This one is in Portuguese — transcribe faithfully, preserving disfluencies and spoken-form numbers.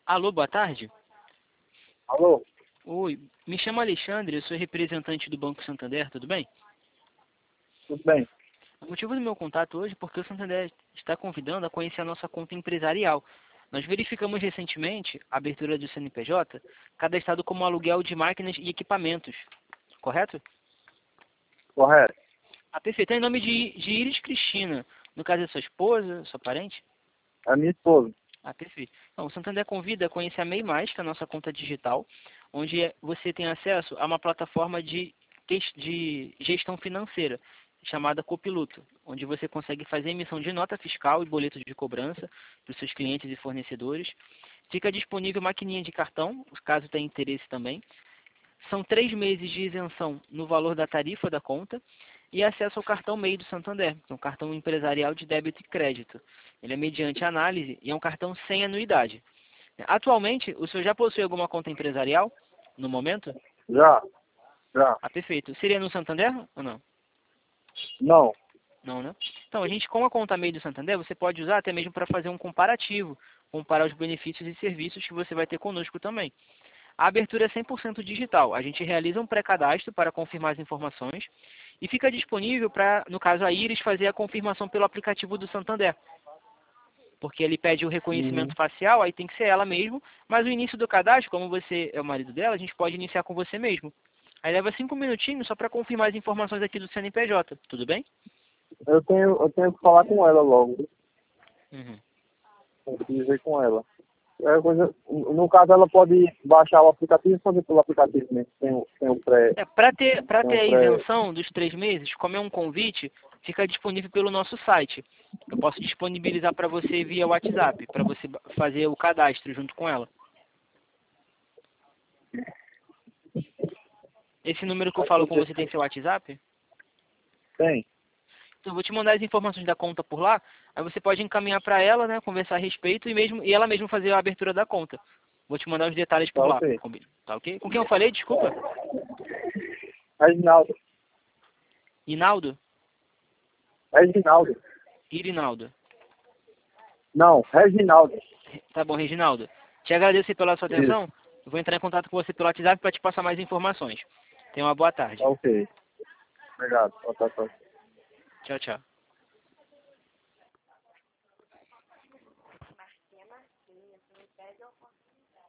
Alô, boa tarde. Alô? Oi, me chamo Alexandre, eu sou representante do Banco Santander, tudo bem? Tudo bem? O motivo do meu contato hoje é porque o Santander está convidando a conhecer a nossa conta empresarial. Nós verificamos recentemente a abertura do C N P J, cadastrado como aluguel de máquinas e equipamentos, correto? Correto. Ah, perfeito. É em nome de, de Iris Cristina, no caso é sua esposa, sua parente? É minha esposa. Ah, perfeito. Então, o Santander convida a conhecer a MEI Mais, que é a nossa conta digital, onde você tem acesso a uma plataforma de, tes- de gestão financeira, chamada Copiloto, onde você consegue fazer emissão de nota fiscal e boleto de cobrança para os seus clientes e fornecedores. Fica disponível maquininha de cartão, caso tenha interesse também. São três meses de isenção no valor da tarifa da conta e acesso ao cartão MEI do Santander, que é um cartão empresarial de débito e crédito. Ele é mediante análise e é um cartão sem anuidade. Atualmente, o senhor já possui alguma conta empresarial no momento? Já? Já. Ah, perfeito. Seria no Santander ou não? Não. Não, né? Então, a gente, com a conta MEI do Santander, você pode usar até mesmo para fazer um comparativo, comparar os benefícios e serviços que você vai ter conosco também. A abertura é cem por cento digital. A gente realiza um pré-cadastro para confirmar as informações e fica disponível para, no caso, a Iris fazer a confirmação pelo aplicativo do Santander. Porque ele pede o Uhum. reconhecimento facial, aí tem que ser ela mesmo, mas o início do cadastro, como você é o marido dela, a gente pode iniciar com você mesmo. Aí leva cinco minutinhos só para confirmar as informações aqui do C N P J, tudo bem? Eu tenho, eu tenho que falar com ela logo. Uhum. Tenho que dizer com ela. É coisa, no caso, ela pode baixar o aplicativo e fazer pelo aplicativo mesmo. Tem, o- tem o pré. É, para ter, para Tem ter o a pré. isenção dos três meses, como é um convite, fica disponível pelo nosso site. Eu posso disponibilizar para você via WhatsApp, para você ba- fazer o cadastro junto com ela. Esse número que eu falo com você tem seu WhatsApp? Tem. Então, eu vou te mandar as informações da conta por lá, aí você pode encaminhar para ela, né, conversar a respeito e, mesmo, e ela mesma fazer a abertura da conta. Vou te mandar os detalhes Tá por lá, ok. combi- tá ok? Com quem eu falei, desculpa? Reginaldo. Inaldo? Reginaldo. Irinaldo. Não, Reginaldo. Tá bom, Reginaldo. Te agradeço aí pela sua Isso. atenção. Eu vou entrar em contato com você pelo WhatsApp para te passar mais informações. Tenha uma boa Tá tarde. ok. Obrigado. Boa tarde. Tchau, tchau.